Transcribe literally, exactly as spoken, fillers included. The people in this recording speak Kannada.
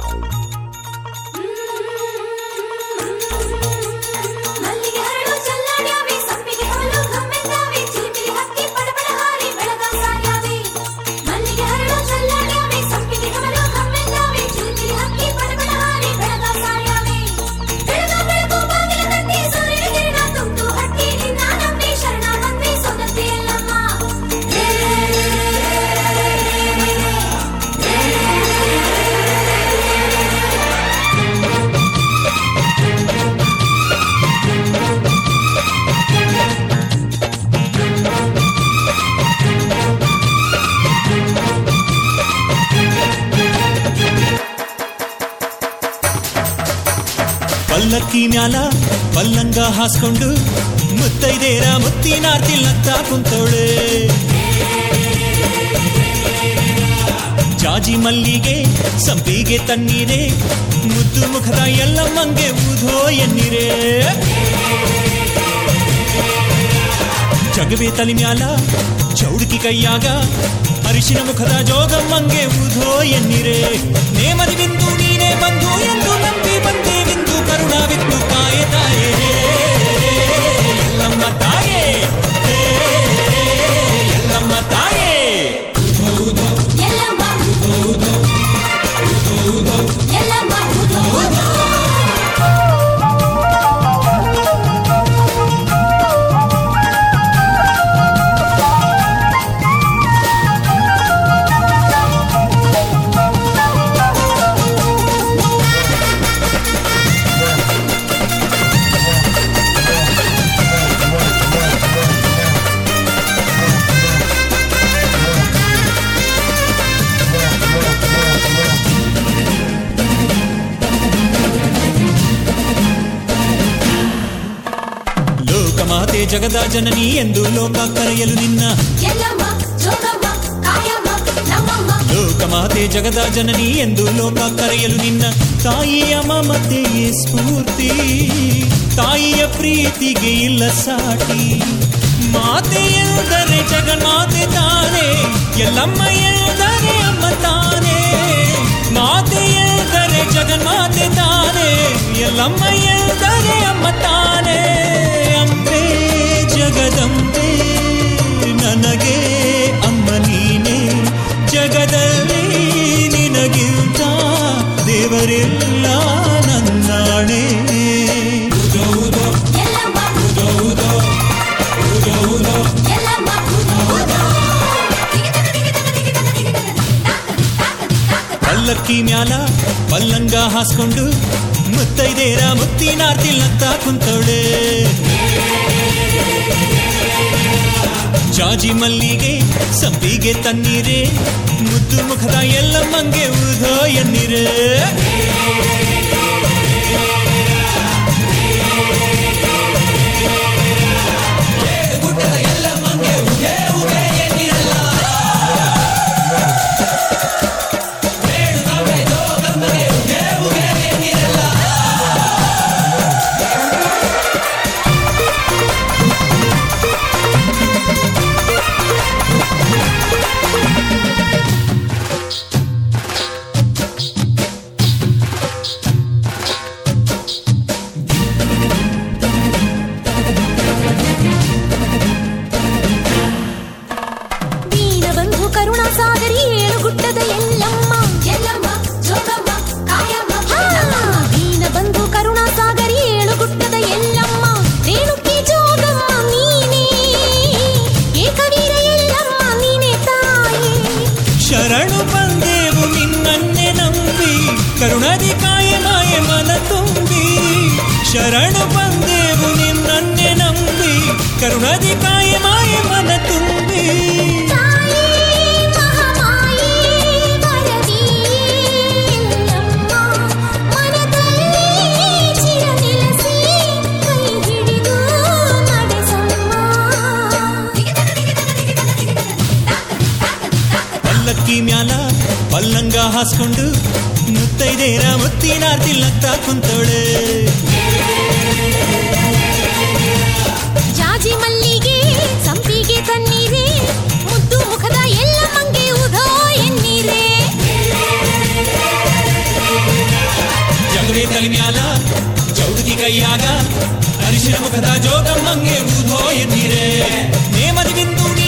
ಪಲ್ಲಕ್ಕಿ ಮ್ಯಾಲ ಪಲ್ಲಂಗ ಹಾಸ್ಕೊಂಡು ಮುತ್ತೈದೇರ ಮುತ್ತಿನಾರ್ತಿಲ್ಲತ್ತ ಕುಂತೋಳೆ. ಜಾಜಿ ಮಲ್ಲಿಗೆ ಸಂಪಿಗೆ ತಣ್ಣೀರೆ ಮುದ್ದು ಮುಖದ ಎಲ್ಲಮ್ಮಂಗೆ ಊಧೋ ಎನ್ನೀರೆ. ಜಗವೇ ತಲಿ ಮ್ಯಾಲ ಚೌಡುಕಿ ಕೈಯಾಗ ಅರಿಶಿನ ಮುಖದ ಜೋಗಮ್ಮಂಗೆ ಊಧೋ ಎನ್ನೀರೆ. ನೇಮದಿ ಬಿಂದು ನೀನೇ ಬಂದು ಎಂದು ನಂಬಿ ಬಂದೆ ಬಿಂದು ಕರುಣಾವಿತ್ತು ಕಾಯೆ ತಾಯೇ ಎಲ್ಲಮ್ಮ ತಾಯೇ ಎಲ್ಲಮ್ಮ ತಾಯೇ. ಲೋಕಮಾತೆ ಜಗದ ಜನನಿ ಎಂದು ಲೋಕ ಕರೆಯಲು ನಿನ್ನ. ಲೋಕಮಾತೆ ಜಗದ ಜನನಿ ಎಂದು ಲೋಕ ಕರೆಯಲು ನಿನ್ನ. ತಾಯಿಯ ಮಮತೆಯೇ ಸ್ಫೂರ್ತಿ, ತಾಯಿಯ ಪ್ರೀತಿಗೆ ಇಲ್ಲ ಸಾಟಿ. ಮಾತೆ ಎಂದರೆ ಜಗನ್ಮಾತೆ ತಾನೇ, ಎಲ್ಲಮ್ಮ ಎಂದರೆ ಅಮ್ಮ ತಾನೇ. ಮಾತೆ ಎಂದರೆ ಜಗನ್ಮಾತೆ ತಾನೇ, ಎಲ್ಲಮ್ಮ ಎಂದರೆ ಅಮ್ಮ ತಾನೇ. ಅಂಬೆ ಜಗದಂಬೆ ನನಗೆ ಅಮ್ಮ ನೀನೇ, ಜಗದಲ್ಲಿ ನಿನಗಿಂತ ದೇವರೆಲ್ಲ ನನ್ನಾಣೆ. ಪಲ್ಲಕ್ಕಿ ಮ್ಯಾಲ ಪಲ್ಲಂಗ ಹಾಸ್ಕೊಂಡು ಮುತ್ತೈದೇರ ಮುತ್ತಿನಾರ್ತಿಲ್ಲತ್ತ ಕುಂತೋಳೆ. ಜಾಜಿ ಮಲ್ಲಿಗೆ ಸಂಪಿಗೆ ತಣ್ಣೀರೆ ಮುದ್ದು ಮುಖದ ಎಲ್ಲಮ್ಮಂಗೆ ಊಧೋ ಎನ್ನೀರೆ. ಶರಣು ಬಂದೇವು ನಿನ್ನನ್ನೇ ನಂಬಿ ಕರುಣದಿ ಕಾಯೆ ಮಾಯೆ ಮನ ತುಂಬಿ. ಶರಣು ಬಂದೇವು ನಿನ್ನನ್ನೇ ನಂಬಿ ಕರುಣದಿ ಕಾಯೆ ಮಾಯೆ ಮನ ತುಂಬಿ. ಪಲ್ಲಕ್ಕಿ ಮ್ಯಾಲ ಪಲ್ಲಂಗ ಹಾಸ್ಕೊಂಡು ಮುತ್ತೈದೇರ ಮುತ್ತಿನಾರ್ತಿಲ್ಲತ್ತ ಕುಂತೋಳೆ. ಜಾಜಿ ಮಲ್ಲಿಗೆ ಸಂಪಿಗೆ ತಣ್ಣೀರೆ ಮುದ್ದು ಮುಖದ ಎಲ್ಲಮ್ಮಂಗೆ ಊಧೋ ಎನ್ನೀರೆ. ತಲಿ ಮ್ಯಾಲ ಚೌಡುಕಿ ಕೈಯಾಗ ಅರಿಶಿನ ಮುಖದ ಜೋಗಮ್ಮಂಗೆ ಊಧೋ ಎನ್ನೀರೇ ನೇಮದಿ ಬಿಂದು